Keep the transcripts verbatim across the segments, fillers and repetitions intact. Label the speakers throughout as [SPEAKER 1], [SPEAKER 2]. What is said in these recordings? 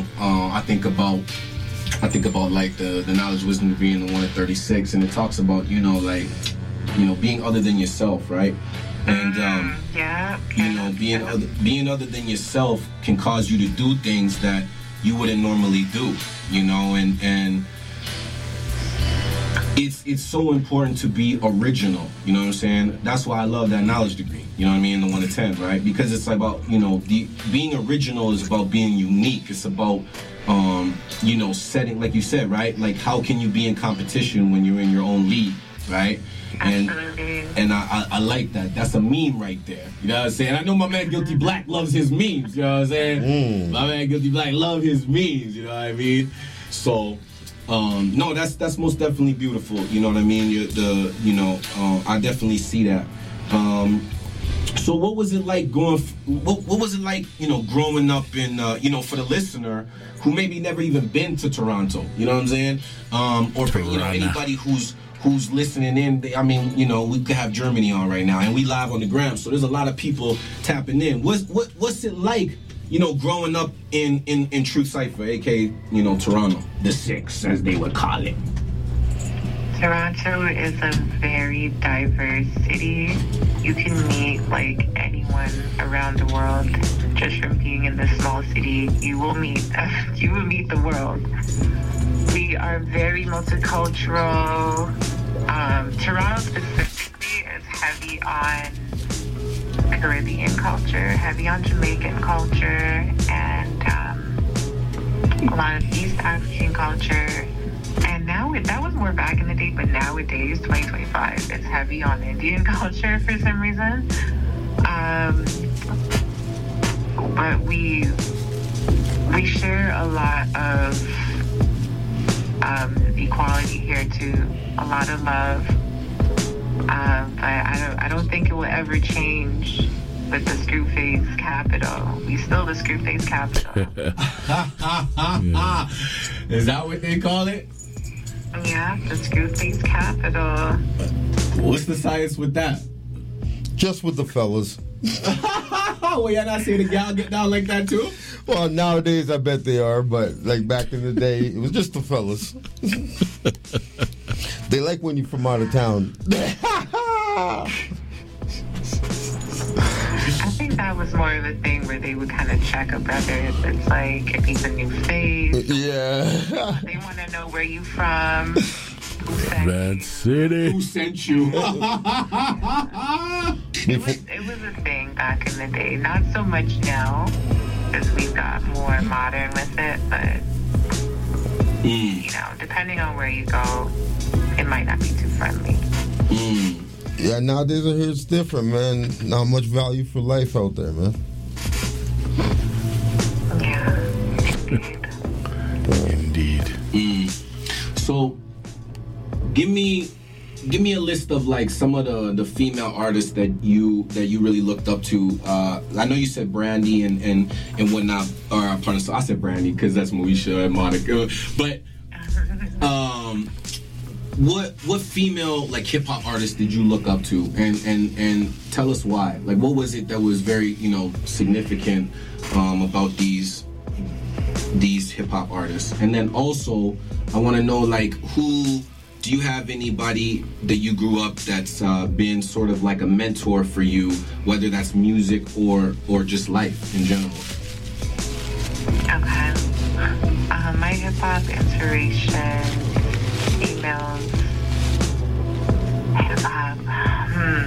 [SPEAKER 1] know, uh, I think about, I think about like the, the knowledge, wisdom degree in the one at thirty-six, and it talks about, you know, like, you know, being other than yourself, right? And um,
[SPEAKER 2] yeah,
[SPEAKER 1] you know, being other, being other than yourself can cause you to do things that you wouldn't normally do, you know, and and it's it's so important to be original, you know what I'm saying? That's why I love that knowledge degree, you know what I mean, the one to ten, right? Because it's about, you know, the being original is about being unique. It's about um, you know, setting, like you said, right? Like, how can you be in competition when you're in your own league, right? And and I, I, I like that. That's a meme right there. You know what I'm saying? I know my man Guilty Black loves his memes. You know what I'm saying? Mm. My man Guilty Black love his memes. You know what I mean? So, um, no, that's that's most definitely beautiful. You know what I mean? You, the you know, uh, I definitely see that. Um, so, what was it like going? F- what, what was it like? You know, growing up in uh, you know, for the listener who maybe never even been to Toronto. You know what I'm saying? Um, or for you know anybody who's who's listening in. They, I mean, you know, we could have Germany on right now, and we live on the gram, so there's a lot of people tapping in. What's what what's it like, you know, growing up in in in Truth Cypher, aka you know Toronto, the Six as they would call it?
[SPEAKER 2] Toronto is a very diverse city. You can meet like anyone around the world just from being in this small city. You will meet you will meet the world. We are very multicultural. Um, Toronto specifically is heavy on Caribbean culture, heavy on Jamaican culture, and um, a lot of East African culture. And now, it, that was more back in the day, but nowadays, twenty twenty-five, it's heavy on Indian culture for some reason. Um, but we we share a lot of Um, equality here too, a lot of love. Um, but I don't, I don't think it will ever change with the Screwface capital. We still the Screwface capital.
[SPEAKER 1] Yeah. Is that what they call it?
[SPEAKER 2] Yeah, the Screwface capital.
[SPEAKER 1] What's the science with that?
[SPEAKER 3] Just with the fellas.
[SPEAKER 1] Well, y'all not seeing the gal get down like that too?
[SPEAKER 3] Well, nowadays I bet they are, but like back in the day, it was just the fellas. They like when you're from out of town.
[SPEAKER 2] I think that was more of a thing where they would kind of check a brother. It's like, if he's a new face.
[SPEAKER 3] Yeah.
[SPEAKER 2] They want to know where you from. Who sent
[SPEAKER 4] That
[SPEAKER 2] you.
[SPEAKER 4] city.
[SPEAKER 1] Who sent you?
[SPEAKER 2] It was, it was a thing back in the day. Not so much now, because we've got more modern with it, but,
[SPEAKER 1] Mm.
[SPEAKER 2] you know, depending on where you go, it might not be too friendly.
[SPEAKER 1] Mm.
[SPEAKER 3] Yeah, nowadays I hear it's different, man. Not much value for life out there, man.
[SPEAKER 2] Yeah, indeed.
[SPEAKER 4] Indeed.
[SPEAKER 1] Mm. So, give me, give me a list of like some of the, the female artists that you that you really looked up to. Uh, I know you said Brandy and and, and whatnot. Or pardon, so I said Brandy because that's Moesha and Monica. But um, what what female like hip hop artists did you look up to? And and and tell us why. Like, what was it that was very you know significant um, about these these hip hop artists? And then also, I want to know like who. Do you have anybody that you grew up that's uh, been sort of like a mentor for you, whether that's music or or just life in general?
[SPEAKER 2] Okay. Uh, my hip hop inspiration, emails, hip hop. Hmm.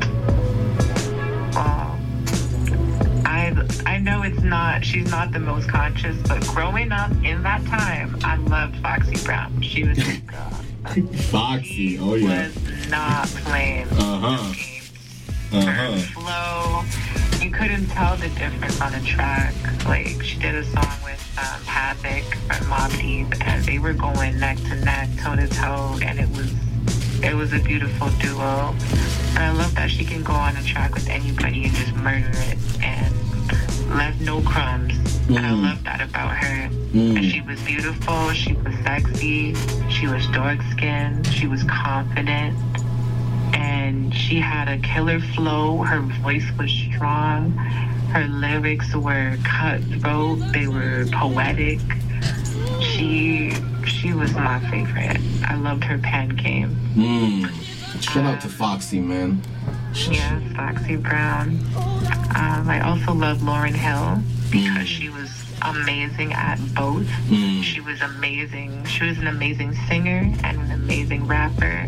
[SPEAKER 2] Well, I I know it's not. She's not the most conscious, but growing up in that time, I loved Foxy Brown. She was this girl.
[SPEAKER 1] Foxy,
[SPEAKER 2] She
[SPEAKER 1] oh yeah.
[SPEAKER 2] was not playing
[SPEAKER 1] Uh-huh.
[SPEAKER 2] games.
[SPEAKER 1] Uh-huh.
[SPEAKER 2] Her flow, you couldn't tell the difference on a track. Like, she did a song with um, Havoc from Mobb Deep, and they were going neck to neck, toe to toe, and it was it was a beautiful duo. And I love that she can go on a track with anybody and just murder it and left no crumbs. Mm. And I love that about her. Mm. And she was beautiful, she was sexy, she was dark skinned, she was confident, and she had a killer flow. Her voice was strong. Her lyrics were cutthroat. They were poetic. She she was my favorite. I loved her pen game.
[SPEAKER 1] Mm. Shout out to Foxy, man.
[SPEAKER 2] Yeah, Foxy Brown. Um, I also love Lauryn Hill because she was amazing at both.
[SPEAKER 1] Mm.
[SPEAKER 2] She was amazing. She was an amazing singer and an amazing rapper.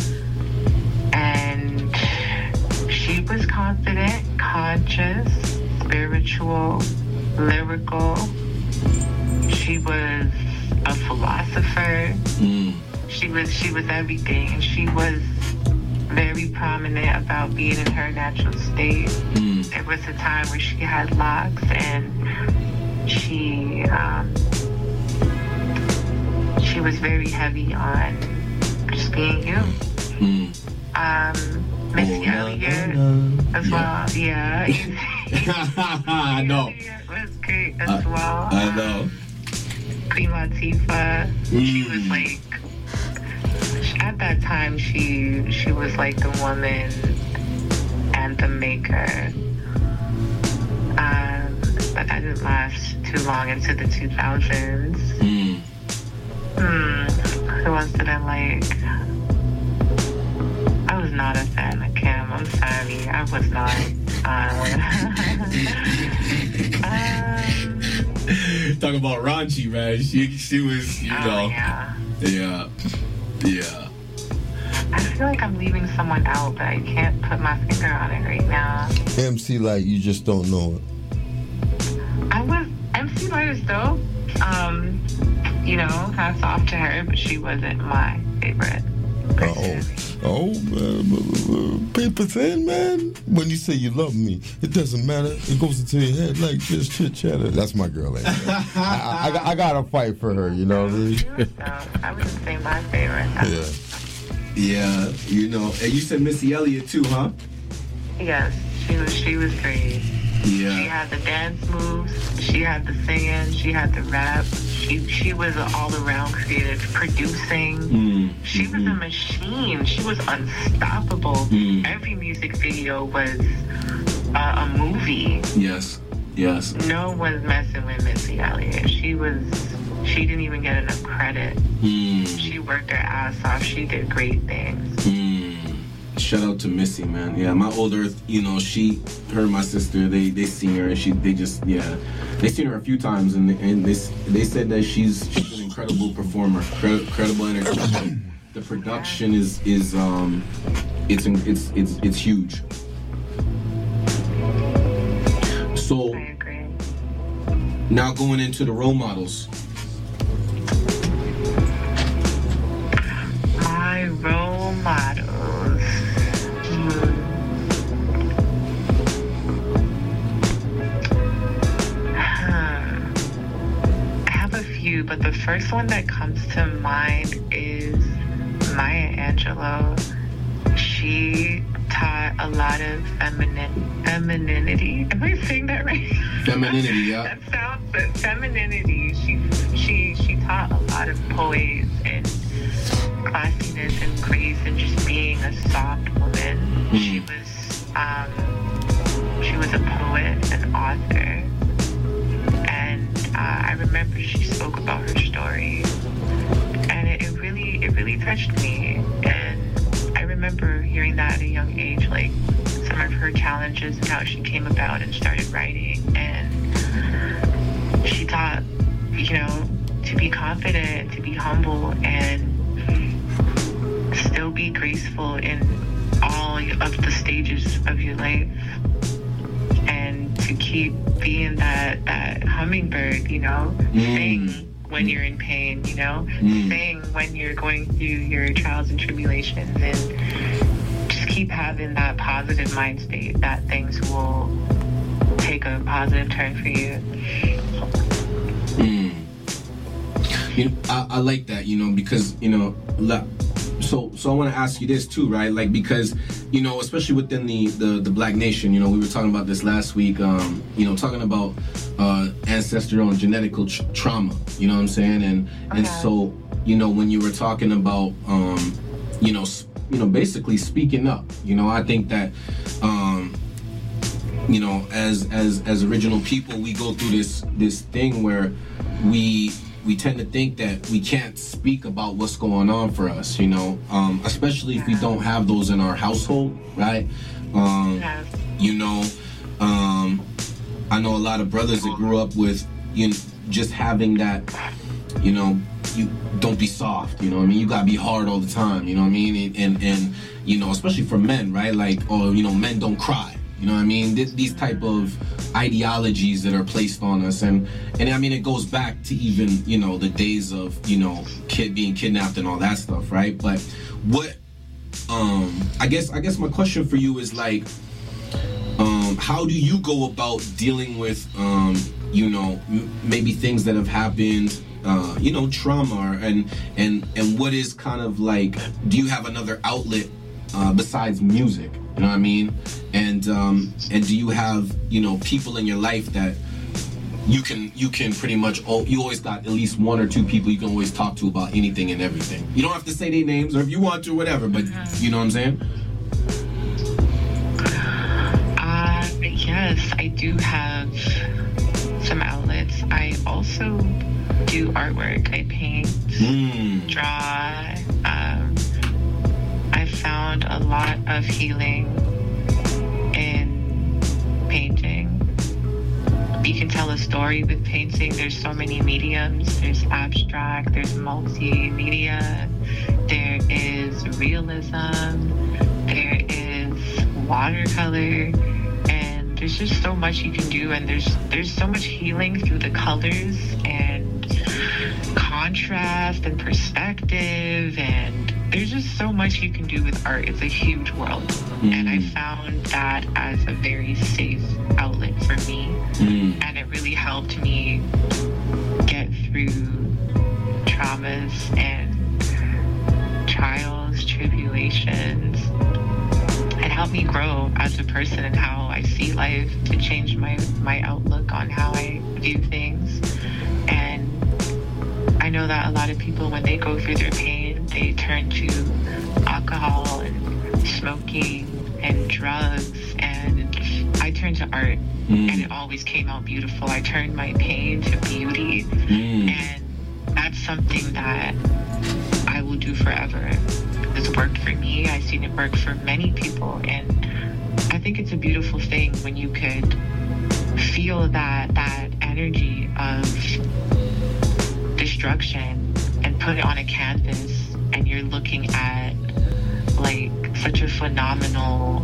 [SPEAKER 2] And she was confident, conscious, spiritual, lyrical. She was a philosopher.
[SPEAKER 1] Mm.
[SPEAKER 2] She was she was everything, and she was very prominent about being in her natural state.
[SPEAKER 1] Mm.
[SPEAKER 2] There was a time where she had locks, and she um, she was very heavy on just being you.
[SPEAKER 1] Mm.
[SPEAKER 2] Um, Missy
[SPEAKER 1] Oh,
[SPEAKER 2] Elliott
[SPEAKER 1] no.
[SPEAKER 2] as
[SPEAKER 1] Yeah.
[SPEAKER 2] well. Yeah,
[SPEAKER 1] I know.
[SPEAKER 2] It was great as
[SPEAKER 1] I,
[SPEAKER 2] well.
[SPEAKER 1] I know.
[SPEAKER 2] Queen Latifah. She was
[SPEAKER 1] Mm.
[SPEAKER 2] like, at that time, she she was like the woman anthem maker. Um, but that didn't last too long into the two thousands.
[SPEAKER 1] Mm.
[SPEAKER 2] Hmm, who else did I like? I was not a fan of Kim. I'm sorry, I was not. Uh, um,
[SPEAKER 1] Talk about raunchy, man. She she was, you
[SPEAKER 2] oh,
[SPEAKER 1] know.
[SPEAKER 2] yeah.
[SPEAKER 1] Yeah. Yeah.
[SPEAKER 2] I feel like I'm leaving someone out, but I can't put my finger on it right now.
[SPEAKER 3] M C Light, you just don't know it.
[SPEAKER 2] I was M C Light is dope. Um, you know, hats off to her, but she wasn't my favorite.
[SPEAKER 3] Oh, oh, man, paper thin, man. When you say you love me, it doesn't matter. It goes into your head like just chit chatter. That's my girl. Anyway. I, I, I gotta fight for her. You know what I mean?
[SPEAKER 2] She was dope. I wouldn't say my favorite.
[SPEAKER 3] Yeah.
[SPEAKER 1] Yeah, you know. And you said Missy Elliott too, huh?
[SPEAKER 2] Yes, she was. She was great. She
[SPEAKER 1] Yeah.
[SPEAKER 2] had the dance moves. She had the singing. She had the rap. She she was an all-around creative, producing.
[SPEAKER 1] Mm.
[SPEAKER 2] She was a machine. She was unstoppable.
[SPEAKER 1] Mm.
[SPEAKER 2] Every music video was uh, a movie.
[SPEAKER 1] Yes. Yes.
[SPEAKER 2] No one's messing with Missy Elliott. She was. She didn't even get enough credit.
[SPEAKER 1] Mm.
[SPEAKER 2] She worked her ass off. She did great things.
[SPEAKER 1] Mm. Shout out to Missy, man. Yeah, my older, you know, she, her, and my sister, they they seen her, and she, they just, yeah, they seen her a few times, and and they they said that she's she's an incredible performer, Cred, credible entertainer. The production is is um, it's it's it's it's huge. So
[SPEAKER 2] I agree.
[SPEAKER 1] now going into the role models.
[SPEAKER 2] My role models. Hmm. Huh. I have a few, but the first one that comes to mind is Maya Angelou. She taught a lot of feminine femininity. Am I saying that right?
[SPEAKER 1] Femininity, yeah.
[SPEAKER 2] That sounds but femininity. She she she taught a lot of poise and classiness and grace and just being a soft woman.
[SPEAKER 1] Mm.
[SPEAKER 2] She was um she was a poet, an author, and uh, I remember she spoke about her story, and it, it really it really touched me. And I remember hearing that at a young age, like some of her challenges and how she came about and started writing. And she taught, you know, to be confident, to be humble, and still be graceful in all of the stages of your life, and to keep being that that hummingbird, you know,
[SPEAKER 1] Mm.
[SPEAKER 2] sing when you're in pain, you know,
[SPEAKER 1] Mm.
[SPEAKER 2] sing when you're going through your trials and tribulations, and just keep having that positive mind state that things will take a positive turn for you.
[SPEAKER 1] Mm. You know, I, I like that, you know, because, you know, la- so so I want to ask you this too, right? Like, because, you know, especially within the, the, the Black nation, you know, we were talking about this last week, um, you know, talking about uh, ancestral and genetical tr- trauma, you know what I'm saying? And and
[SPEAKER 2] Okay.
[SPEAKER 1] so, you know, when you were talking about, um, you know, s- you know, basically speaking up, you know, I think that, um, you know, as as as original people, we go through this this thing where we we tend to think that we can't speak about what's going on for us, you know, um, especially if we don't have those in our household, right? Um,
[SPEAKER 2] Yeah.
[SPEAKER 1] you know, um, I know a lot of brothers that grew up with, you know, just having that, you know, you don't be soft, you know what I mean? You gotta be hard all the time, you know what I mean? And, and, and you know, especially for men, right? Like, oh, you know, men don't cry, you know what I mean? Th- these type of ideologies that are placed on us. And, and I mean, it goes back to even, you know, the days of, you know, kid being kidnapped and all that stuff, right? But what, um, I guess, I guess my question for you is like, um, how do you go about dealing with, um, you know, m- maybe things that have happened, uh, you know, trauma, and and and what is kind of like, do you have another outlet uh, besides music? You know what I mean? And um, and do you have, you know, people in your life that you can you can pretty much, oh, you always got at least one or two people you can always talk to about anything and everything. You don't have to say their names, or if you want to, whatever. But you know what I'm saying?
[SPEAKER 2] Uh, yes, I do have some outlets. I also do artwork. I paint,
[SPEAKER 1] Mm.
[SPEAKER 2] draw. Um, I found a lot of healing in painting. You can tell a story with painting. There's so many mediums. There's abstract, there's multimedia, there is realism, there is watercolor, and there's just so much you can do, and there's there's so much healing through the colors and contrast and perspective, and there's just so much you can do with art. It's a huge world.
[SPEAKER 1] Mm.
[SPEAKER 2] And I found that as a very safe outlet for me.
[SPEAKER 1] Mm.
[SPEAKER 2] And it really helped me get through traumas and trials, tribulations. It helped me grow as a person and how I see life, to change my, my outlook on how I view things. And I know that a lot of people, when they go through their pain, they turn to alcohol and smoking and drugs, and I turned to art.
[SPEAKER 1] Mm.
[SPEAKER 2] And it always came out beautiful. I turned my pain to beauty,
[SPEAKER 1] Mm.
[SPEAKER 2] and that's something that I will do forever. It's worked for me. I've seen it work for many people, and I think it's a beautiful thing when you could feel that that energy of destruction and put it on a canvas, and you're looking at like such a phenomenal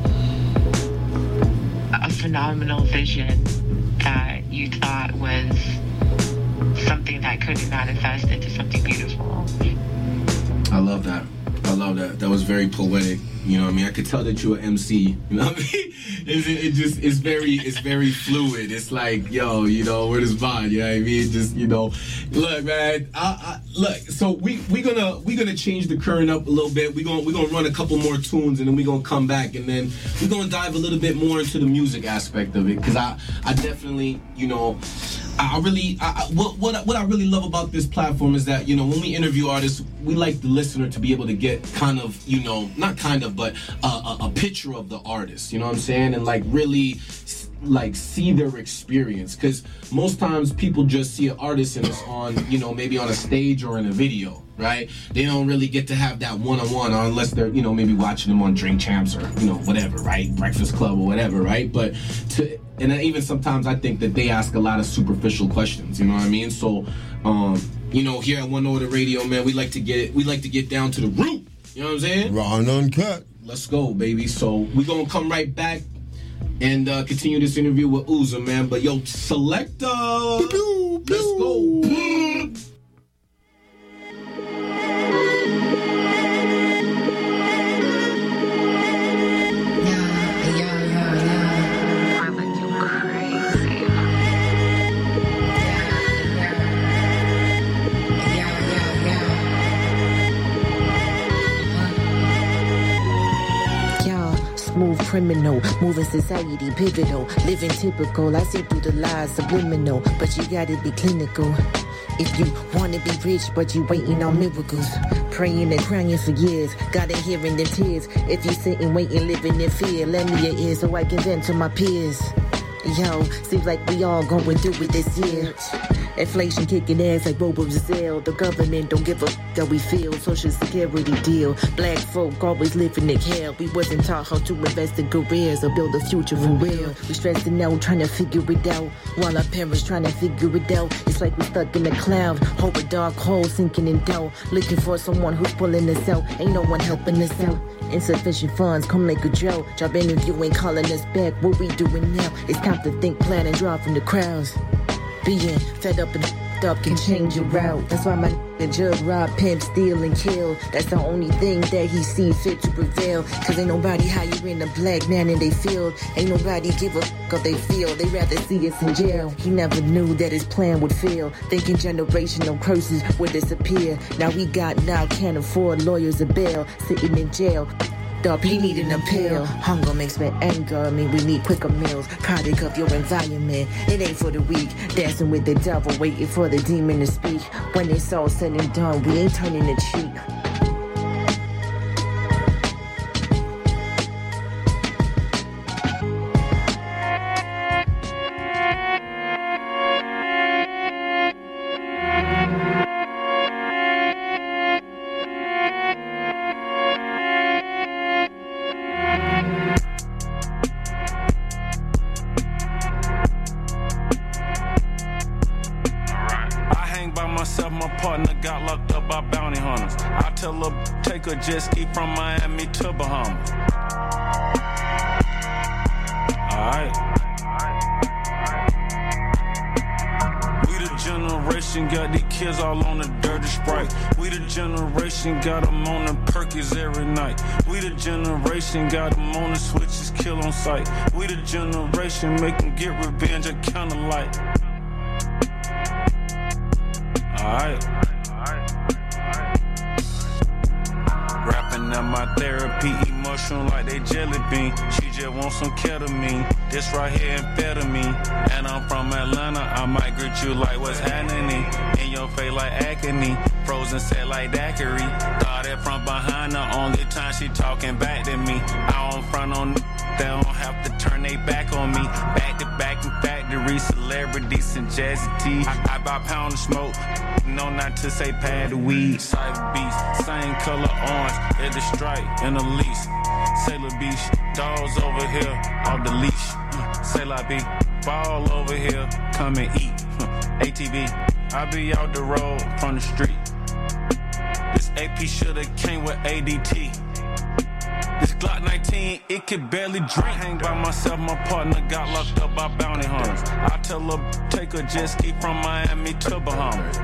[SPEAKER 2] a phenomenal vision that you thought was something that could manifest into something beautiful.
[SPEAKER 1] I love that. I love that. That was very poetic. You know what I mean? I could tell that you're an M C. You know what I mean? It, it just, it's very, it's very fluid. It's like, yo, you know, where does Bond? You know what I mean? Just, you know, look, man. I, I, look, so we we gonna we gonna change the current up a little bit. We gonna we gonna run a couple more tunes, and then we gonna come back, and then we're gonna dive a little bit more into the music aspect of it, because I I definitely, you know. I really, I, I- what what I- what I really love about this platform is that, you know, when we interview artists, we like the listener to be able to get kind of, you know, not kind of, but a, a, a picture of the artist. You know what I'm saying? And like really, s- like see their experience, because most times people just see an artist and it's on, you know, maybe on a stage or in a video, right? They don't really get to have that one-on-one, or unless they're, you know, maybe watching them on Drink Champs or, you know, whatever, right? Breakfast Club or whatever, right? But to and then even sometimes I think that they ask a lot of superficial questions, you know what I mean? So, um, you know, here at One Order Radio, man, we like to get we like to get down to the root. You know what I'm saying?
[SPEAKER 3] Raw and uncut.
[SPEAKER 1] Let's go, baby. So we gonna come right back and uh, continue this interview with Uza, man. But yo, Selector,
[SPEAKER 3] Pew, pew,
[SPEAKER 1] let's go.
[SPEAKER 2] I like you crazy.
[SPEAKER 5] Smooth criminal, moving society pivotal, living typical. I see through the lies subliminal, but you gotta be clinical. If you wanna be rich, but you waiting on miracles, praying and crying for years, God ain't hearing the tears. If you sitting, waiting, living in fear, lend me your ear so I can vent to my peers. Yo, seems like we all going through it this year. Inflation kicking ass like Bobo Giselle. The government don't give a f- how we feel. Social security deal. Black folk always living in hell. We wasn't taught how to invest in careers or build a future for real. We stressing out, trying to figure it out, while our parents trying to figure it out. It's like we stuck in a cloud, over dark hole, sinking in doubt. Looking for someone who's pulling us out. Ain't no one helping us out. Insufficient funds, come like a drought. Job interview ain't calling us back. What we doing now? It's time to think, plan, and draw from the crowds. Being fed up and f***ed up can change your route. That's why my n***a jug, rob, pimp, steal, and kill. That's the only thing that he see fit to prevail. Cause ain't nobody hiring a black man in they field. Ain't nobody give a f*** how they feel. They rather see us in jail. He never knew that his plan would fail. Thinking generational curses would disappear. Now we got now can't afford lawyers or bail. Sitting in jail. Up, he need an appeal. Hunger makes me anger. I mean, we need quicker meals. Product of your environment. It ain't for the weak. Dancing with the devil, waiting for the demon to speak. When it's all said and done, we ain't turning the cheek.
[SPEAKER 6] Jet ski from Miami to Bahamas. Alright. We the generation got these kids all on the dirty Sprite. We the generation got them on the Perkies every night. We the generation got them on the switches, kill on sight. We the generation make them get revenge at candlelight. Alright. Rapping at my therapy, eat mushroom like they jelly bean. She just want some ketamine, this right here amphetamine. And I'm from Atlanta, I might greet you like what's happening. In your face like acne, frozen set like daiquiri. Started from behind the only time she talking back to me. I don't front on they don't have to turn they back on me. Back to back in factory, celebrities and jazzy tea. I, I buy pound of smoke, no not to say pad of weed. Cyber beast, same color orange, at the stripe and the lease. Sailor Beach, dogs over here, off the leash. Mm, Sailor B, ball over here, come and eat. Mm, A T V, I be out the road from the street. This A P shoulda came with A D T. This Glock nineteen, it could barely drink. Hang by myself, my partner got locked up by bounty hunters. I tell her, take a jet ski from Miami to Bahamas.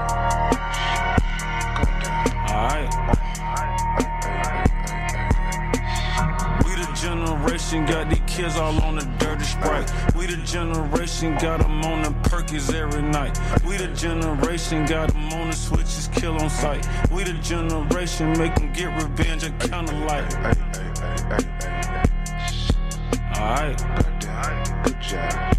[SPEAKER 6] Alright. We the generation got these kids all on the dirty Sprite. We the generation got them on the Perkies every night. We the generation got them on the switches, kill on sight. We the generation make them get revenge at candlelight. Alright.
[SPEAKER 4] Good job.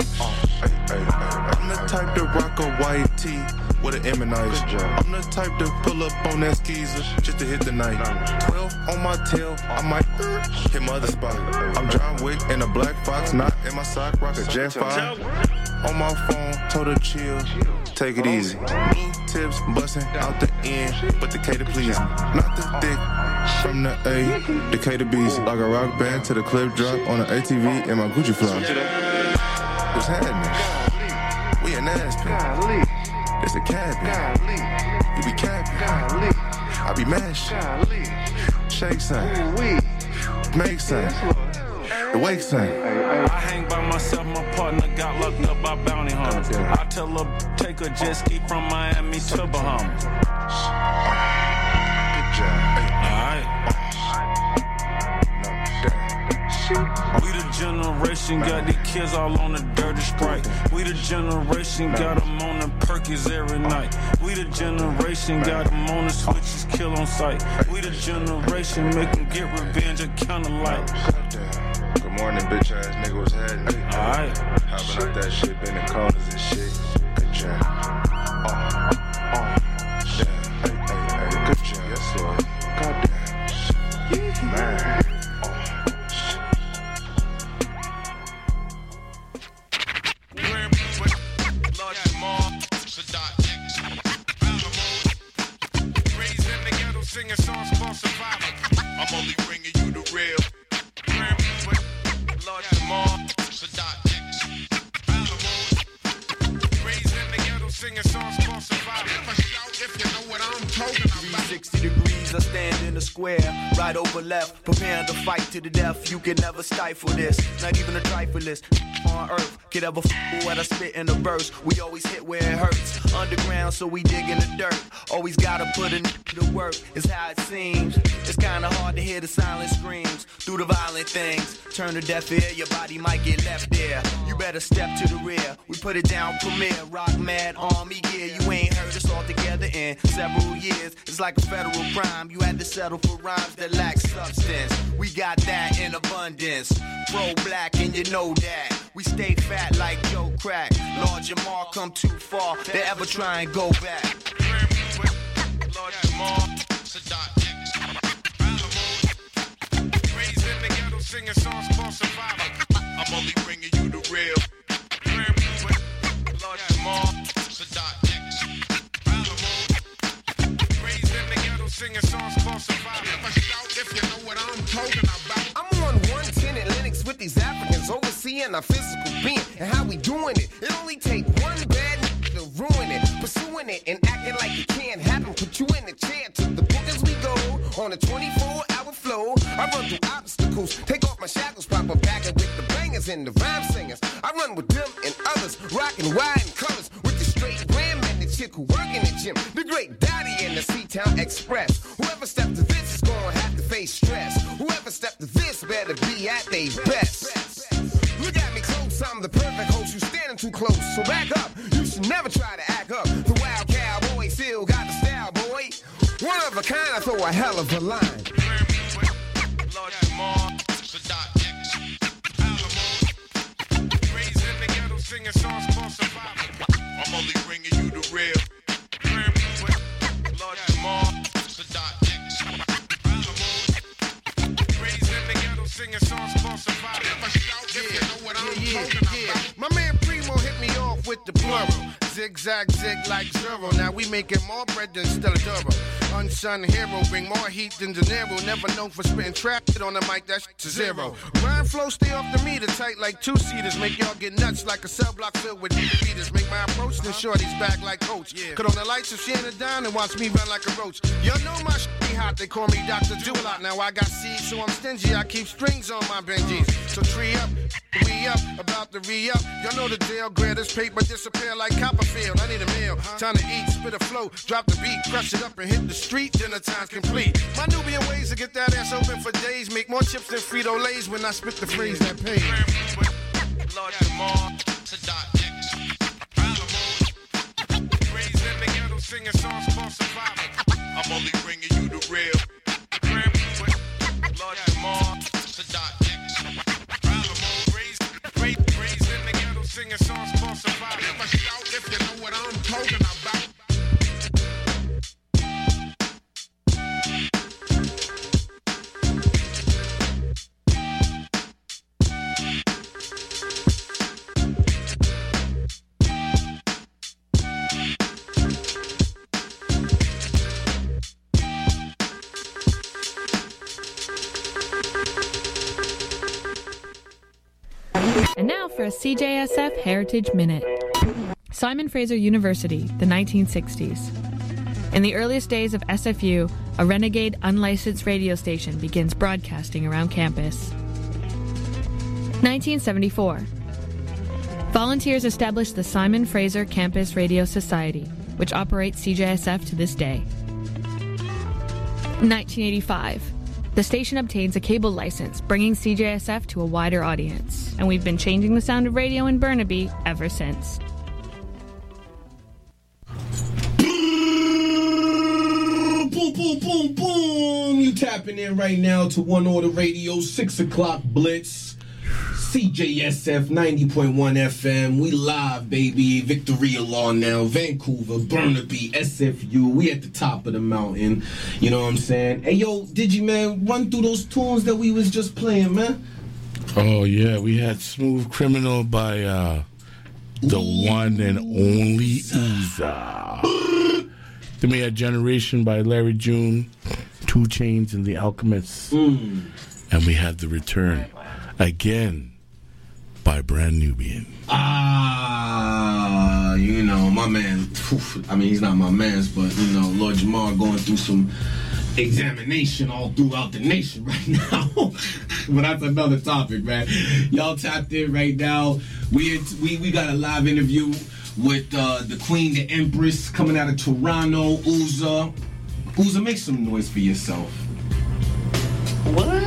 [SPEAKER 4] I'm the type to rock a white tee with an M and I's. I'm the type to pull up on that skeezer just to hit the night. twelve on my tail, I might uh, hit my other spot. I'm John Wick in a black fox, not in my sock, rock a Gen five. On my phone, told her chill, take it easy. Blue tips busting out the end, but the K to please. Not the thick, from the A, the K to B's. Like a rock band to the clip drop on an A T V in my Gucci fly. What's happening? We in Aspen. It's a cabin. You be capping. I be mashed. Shake sign. Make sign. The wake sign.
[SPEAKER 6] I hang by myself, my partner got locked up by bounty hunters. I tell her, take a jet ski from Miami to Bahamas.
[SPEAKER 4] Good job.
[SPEAKER 6] Alright. We the generation got these kids all on the dirty Sprite. We the generation got them on the Perkies every night. We the generation got them on the switches, kill on sight. We the generation make them get revenge at candlelight.
[SPEAKER 4] Good morning, bitch ass nigga, what's happening?
[SPEAKER 6] Alright.
[SPEAKER 4] Hopping out that shit, been in corners and shit. Good job. Oh. singing songs for survival. I'm only bringing you the real. Grammys with Lord Jamal, Sadat X, Alamo. Raised in the ghetto, singing songs for survival. Never shout if you know what I'm talking about.
[SPEAKER 7] three sixty degrees, I stand in the square, right over left, preparing to fight to the death. You can never stifle this, not even a trifleist on earth could ever f*** what I spit in a verse. We always hit where it hurts, underground, so we dig in the dirt. Always gotta put in the work, it's how it seems. It's kinda hard to hear the silent screams through the violent things. Turn a deaf ear, your body might get left there. You better step to the rear. We put it down, premiere, rock mad, army gear. You ain't heard us all together in several years. It's like a federal crime. You had to settle for rhymes that lack substance. We got that in abundance. Pro black and you know that. We stay fat like Joe Crack. Lord Jamal come too far to ever try and go back.
[SPEAKER 4] Lord Jamal, Sadat X, Alamo. Raised in the ghetto, singing songs for survival. I'm only bringing you the real. Lord Jamal, Sadat X, Alamo. Raised in the ghetto, singing songs for survival. Never shout if you know what I'm talking about.
[SPEAKER 8] I'm on one ten at Lennox with these Africans, overseeing our physical being and how we doing it. It only take one bad n- to ruin it, pursuing it and acting like it can't happen. Put you in the chair to the book as we go on a twenty-four hour flow. I run through obstacles, take off my shackles, pop a back with the bangers and the rhyme singers. I run with them and others, rocking wide in colors with the straight ram and the chick who work in the gym. The great Dottie and the C-Town Express. Whoever steps to this is gonna have to face stress. Whoever steps to this better be at their best. Look at me close, I'm the perfect host. You standing too close, so back up. You should never try to act up. The wild cowboy still got the style, boy. One of a kind, I throw a hell of a line.
[SPEAKER 4] Lord Jamal, Sadat X, Alamo. Raised in the ghetto, singing songs for survival. I'm only bringing you the real. Lord Jamal, Sadat X, Alamo. Raised in the ghetto, singing songs for survival. Never shout if you know what I'm
[SPEAKER 8] Yeah,
[SPEAKER 4] talking
[SPEAKER 8] yeah.
[SPEAKER 4] about.
[SPEAKER 8] My man Primo hit me off with the plural. Zigzag, zig like zero. Now we making more bread than Stella Duro. Unsung hero, bring more heat than De Niro. Never known for spitting trap it on the mic, that's to zero. Rhyme flow stay off the meter, tight like two-seaters. Make y'all get nuts like a cell block filled with beaters. Make my approach, then shorty's back like coach. Cut on the lights if she ain't a dime and watch me run like a roach. Y'all know my shit be hot, they call me Doctor Do-A-Lot. Now I got seeds, so I'm stingy, I keep strings on my Benjis. So tree up, we up, about to re-up. Y'all know the deal, grab this paper, disappear like Copperfield. I need a meal, time to eat, spit a flow, drop the beat, crush it up and hit the street, dinner time's complete. My Nubian ways to get that ass open for days, make more chips than Frito-Lays when I spit the phrase that pays.
[SPEAKER 4] Lord Jamal, Sadat X, Alamo. Raised in the ghetto, singing songs for survival. I'm only bringing you the real. Lord Jamal, Sadat X, Alamo. Raised, raised, raised in the ghetto, singing songs for survival. Never shout if you know what I'm talking about.
[SPEAKER 9] And now for a C J S F Heritage Minute. Simon Fraser University, the nineteen sixties. In the earliest days of S F U, a renegade unlicensed radio station begins broadcasting around campus. nineteen seventy-four. Volunteers established the Simon Fraser Campus Radio Society, which operates C J S F to this day. nineteen eighty-five. The station obtains a cable license, bringing C J S F to a wider audience, and we've been changing the sound of radio in Burnaby ever since.
[SPEAKER 1] Boom, boom, boom, boom. You tapping in right now to One Order Radio, six o'clock Blitz, C J S F ninety point one F M. We live, baby. Victoria Law now, Vancouver, Burnaby, S F U. We at the top of the mountain. You know what I'm saying? Hey, yo, Digi, man, run through those tunes that we was just playing, man.
[SPEAKER 10] Oh, yeah. We had Smooth Criminal by uh, the Ooh. one and only Uza. Then we had Generation by Larry June. Two Chainz and the Alchemists.
[SPEAKER 1] Mm.
[SPEAKER 10] And we had The Return, again, by Brand Nubian.
[SPEAKER 1] Ah, you know, my man, I mean, he's not my man's, but, you know, Lord Jamar going through some examination all throughout the nation right now. But that's another topic, man. Y'all tapped in right now. We we we got a live interview with uh, the Queen, the Empress, coming out of Toronto, Uza. Uza, make some noise for yourself.
[SPEAKER 2] What?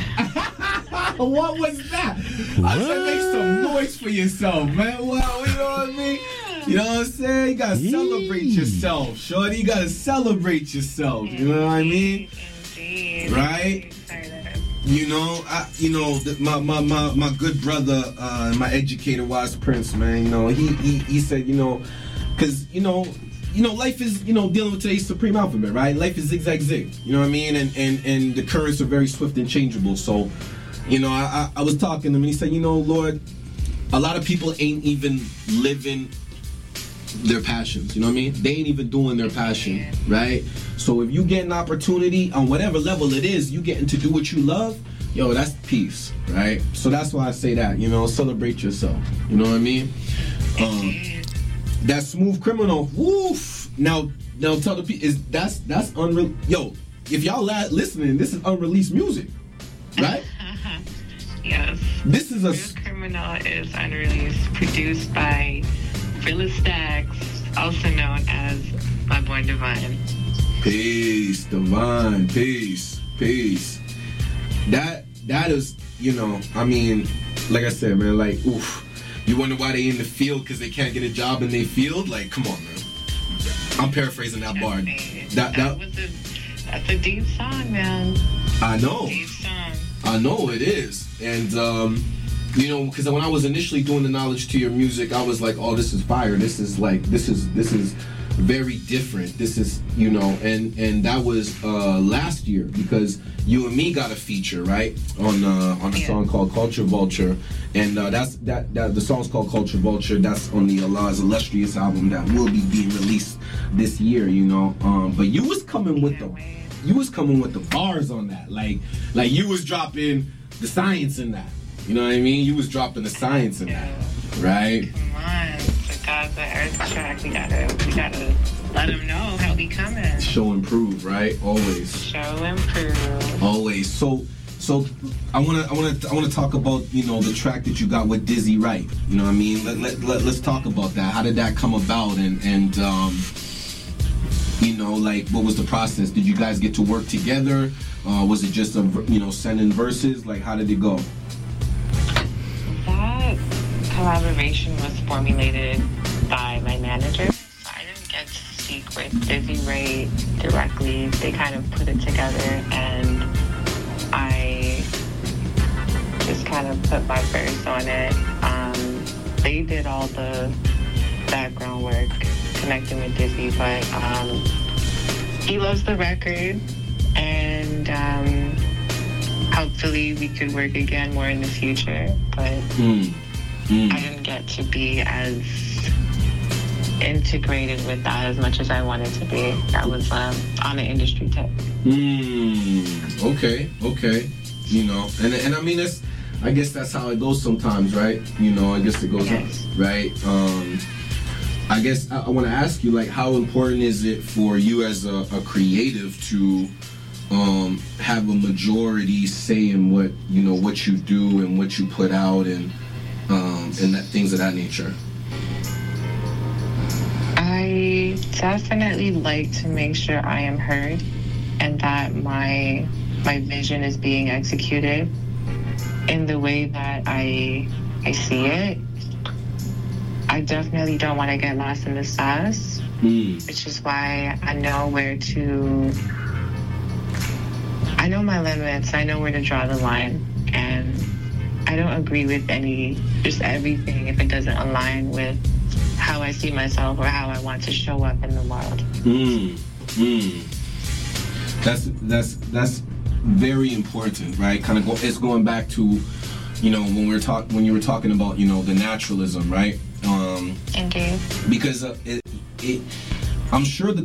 [SPEAKER 1] What was that? What? I said make some noise for yourself, man. Well, you know what I mean? You know what I'm saying? You gotta Yee. celebrate yourself, shorty. You gotta celebrate yourself. You know what I mean?
[SPEAKER 2] Indeed.
[SPEAKER 1] Right? You know, I, you know, my my my, my good brother, uh, my educator, Wise Prince, man. You know, he he, he said, you know, because you know. You know, life is, you know, dealing with today's supreme alphabet, right? Life is zigzag zig, you know what I mean? And and, and the currents are very swift and changeable. So, you know, I, I, I was talking to him and he said, you know, Lord, a lot of people ain't even living their passions, you know what I mean? They ain't even doing their passion, right? So if you get an opportunity on whatever level it is, you getting to do what you love, yo, that's peace, right? So that's why I say that, you know, celebrate yourself, you know what I mean? Um, That Smooth Criminal, woof. Now, now tell the people is that's that's unreal. Yo, if y'all la- listening, this is unreleased music, right?
[SPEAKER 2] Yes.
[SPEAKER 1] This is a
[SPEAKER 2] Smooth Criminal is unreleased, produced by Phyllis Stacks, also known as my boy Divine.
[SPEAKER 1] Peace, Divine, peace, peace. That that is, you know, I mean, like I said, man, like oof. You wonder why they in the field because they can't get a job in their field? Like, come on, man. I'm paraphrasing that bar.
[SPEAKER 2] That,
[SPEAKER 1] that,
[SPEAKER 2] that was a, that's a deep song, man.
[SPEAKER 1] I know.
[SPEAKER 2] Deep song.
[SPEAKER 1] I know it is. And, um, you know, because when I was initially doing the Knowledge to Your Music, I was like, oh, this is fire. This is like, this is, this is very different. This is, you know, and, and that was uh, last year because you and me got a feature, right? On uh, on a yeah. song called Culture Vulture. And uh, that's that, that the song's called Culture Vulture. That's on the Allah's Illustrious album that will be being released this year, you know. Um, but you was coming with the you was coming with the bars on that. Like like you was dropping the science in that. You know what I mean? You was dropping the science in that. Right?
[SPEAKER 2] Come on. The God's the Earth track. We gotta we gotta let them know how we coming.
[SPEAKER 1] Show and prove, right? Always.
[SPEAKER 2] Show and prove.
[SPEAKER 1] Always. So So I want to I want to I want to talk about, you know, the track that you got with Dizzy Wright. You know what I mean? Let, let, let, let's talk about that. How did that come about? And and um, you know, like what was the process? Did you guys get to work together? Uh, was it just a, you know, sending verses? Like how did it go?
[SPEAKER 2] That collaboration was formulated by my manager. So I didn't get to speak with Dizzy Wright directly. They kind of put it together and I just kind of put my verse on it. Um, they did all the background work connecting with Dizzy, but um, he loves the record, and um, hopefully we could work again more in the future, but
[SPEAKER 1] mm. Mm.
[SPEAKER 2] I didn't get to be as integrated with that as much as I wanted to be. That was um, on an industry tip.
[SPEAKER 1] Mm, okay, okay. You know, and and I mean, it's, I guess that's how it goes sometimes, right? You know, I guess it goes
[SPEAKER 2] yes.
[SPEAKER 1] up, right? Um, I guess I, I want to ask you, like, how important is it for you as a, a creative to um, have a majority say in what, you know, what you do and what you put out and um, and that things of that nature?
[SPEAKER 2] I definitely like to make sure I am heard and that my my vision is being executed in the way that I I see it. I definitely don't want to get lost in the sauce,
[SPEAKER 1] mm.
[SPEAKER 2] which is why I know where to. I know my limits. I know where to draw the line, and I don't agree with any just everything if it doesn't align with how I see myself or how I want to show up in the world.
[SPEAKER 1] Mm. Mm. That's that's that's very important, right? Kind of go, it's going back to, you know, when we were talk when you were talking about, you know, the naturalism, right? Um,
[SPEAKER 2] Indeed.
[SPEAKER 1] Because uh, it, it, I'm sure the